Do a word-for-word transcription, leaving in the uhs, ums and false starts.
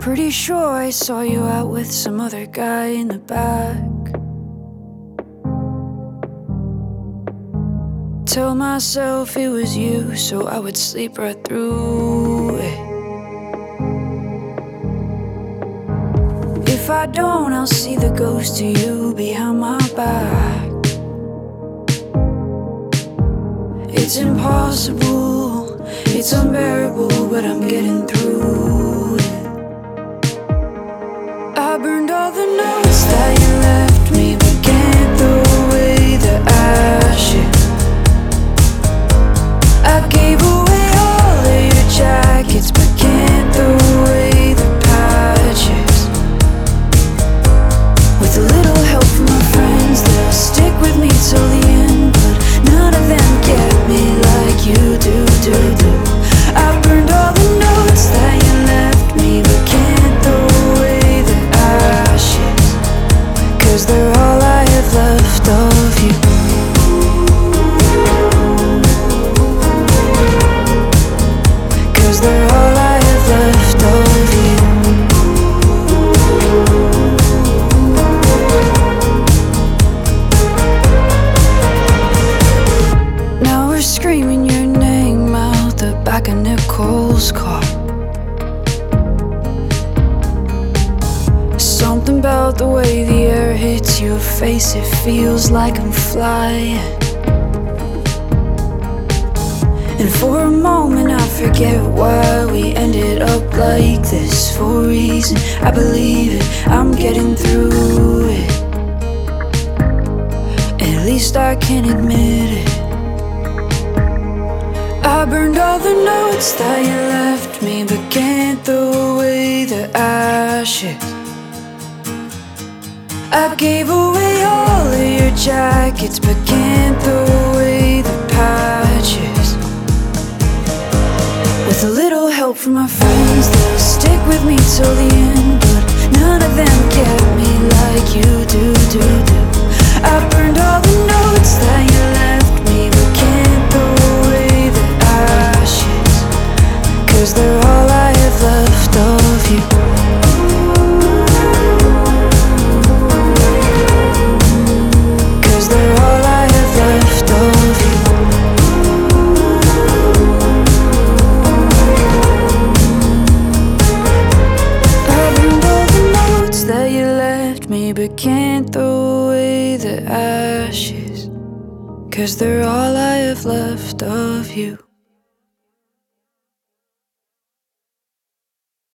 Pretty sure I saw you out with some other guy in the back. Tell myself it was you so I would sleep right through it. If I don't, I'll see the ghost of you behind my back. It's impossible, it's unbearable, but I'm getting through it. I burned all the notes that you left me, but can't throw away the ashes. I gave away all of your jackets, but can't throw away the patches. With a little help from my friends, they'll stick with me till the end, but none of them get me like you do, do, do. I burned all the notes that you left me, but can't throw away the ashes, 'cause they're all I have left of you. They're all I have left of you. Now we're screaming your name out the back of Nicole's car. Something about the way the air hits your face, it feels like I'm flying. And for a moment I forget why we ended up like this. For a reason, I believe it, I'm getting through it. At least I can admit it. I burned all the notes that you left me, but can't throw away the ashes. I gave away all of your jackets, but can't throw away the patches. With a little help from my friends, they'll stick with me till the end, but none of them get me like you do, do, do. I burned all the notes that you left me, but can't throw away the ashes, 'cause they're all I have left of you. 'Cause they're all I have left of you. But can't throw away the ashes, 'cause they're all I have left of you.